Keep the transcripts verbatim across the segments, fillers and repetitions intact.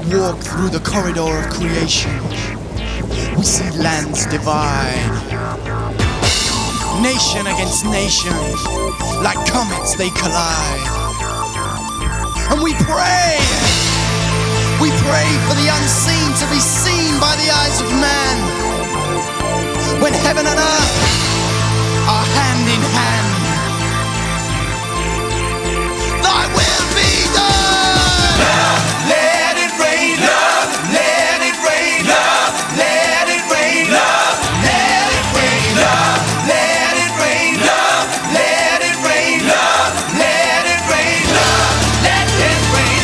walk through the corridor of creation, we see lands divide, nation against nation, like comets they collide. And we pray, we pray for the unseen to be seen by the eyes of man, when heaven and earth are hand in hand. Thy will be done. Love, let it rain. Love, let it rain. Love, let it rain. Love, let it rain. Love, let it rain. Love, let it rain. Love, let it rain. Love, let it rain.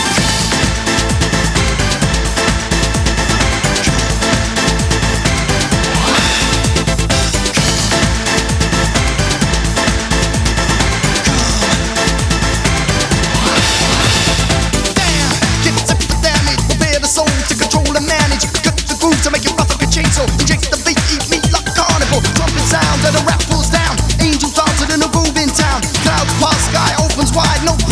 To make it rough like a chainsaw, inject the beat, eat meat like a carnivore. Trumpet sounds and the rap pulls down. Angels dancing in a groove in town. Clouds pass, sky opens wide, no